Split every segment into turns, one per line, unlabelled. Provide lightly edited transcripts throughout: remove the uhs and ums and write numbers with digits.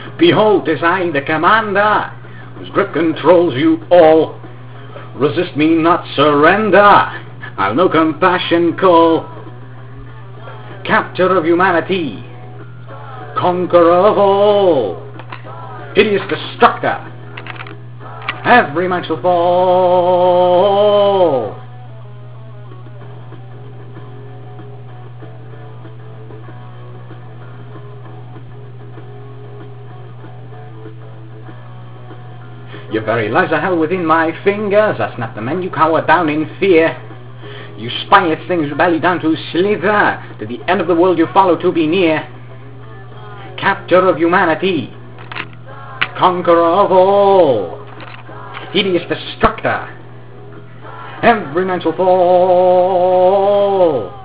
Behold, 'tis I, the commander, whose grip controls you all. Resist me not, surrender, I'll no compassion call. Captor of humanity, conqueror of all, hideous destructor, every man shall fall. Your very lives are held within my fingers. I snap them and you cower down in fear. You spineless things belly down to slither. To the end of the world you follow to be near. Captor of humanity, conqueror of all, hideous destructor, every man shall fall.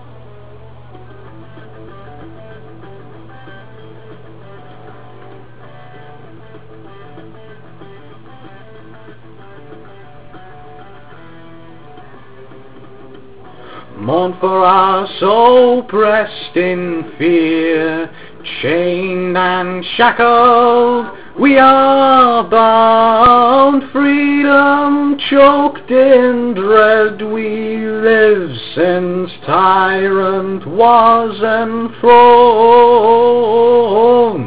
Mourn for us, oppressed in fear, chained and shackled, we are bound. Freedom choked in dread we live, since tyrant was enthroned.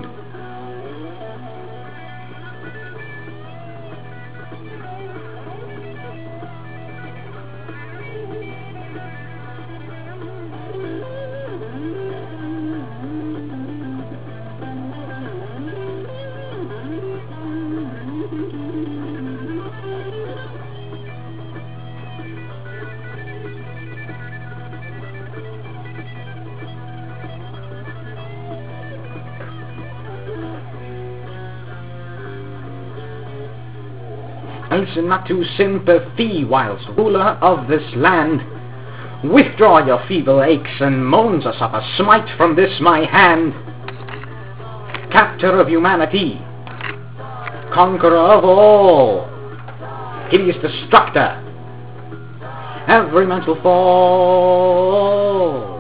Listen not to sympathy, whilst ruler of this land. Withdraw your feeble aches and moans, or suffer smite from this my hand. Captor of humanity, conqueror of all, hideous destructor, every man shall fall.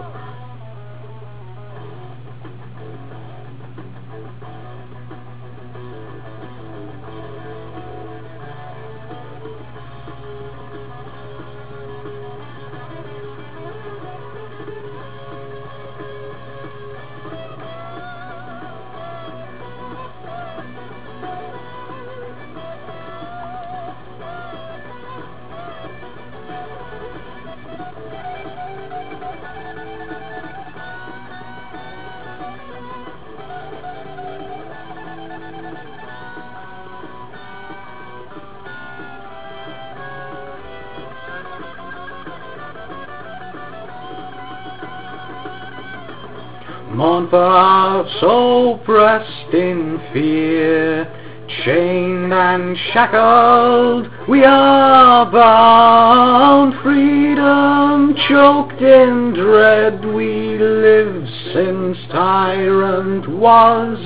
Mourn for us, oppressed in fear, chained and shackled, we are bound. Freedom choked in dread we live, since tyrant was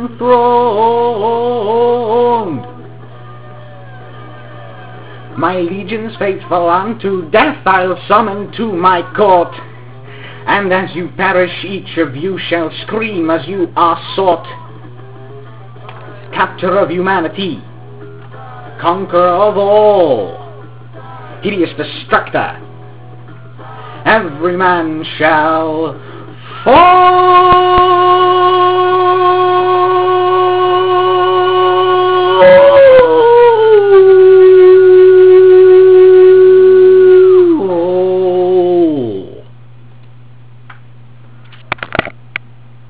enthroned. My legions faithful unto death I'll summon to my court, and as you perish each of you shall scream as you are sought. Captor of humanity, conqueror of all, hideous destructor, every man shall